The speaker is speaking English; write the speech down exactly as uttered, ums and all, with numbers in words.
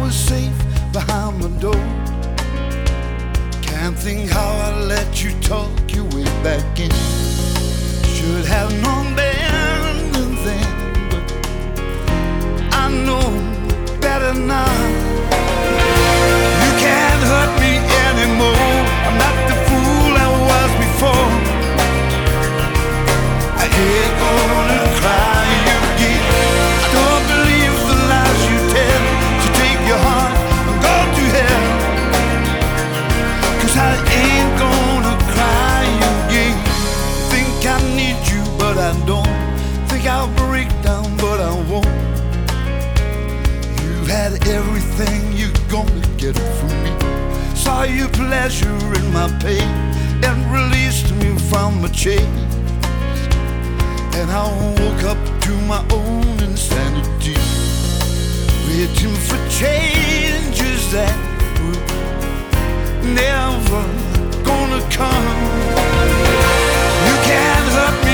always safe behind my door. Can't think how I let you talk your way back in. Should have known better than then, but I know better now. You can't hurt me anymore. I'm not the fool I was before. I ain't gonna cry again. I don't believe the lies you tell. So take your heart and go to hell, 'cause I ain't gonna cry again. Think I need you, but I don't. Think I'll break down, but I won't. You had everything you're gonna get from me. Saw your pleasure in my pain and released me from my chains. And I woke up to my own insanity, waiting for changes that were never gonna come. You can't hurt me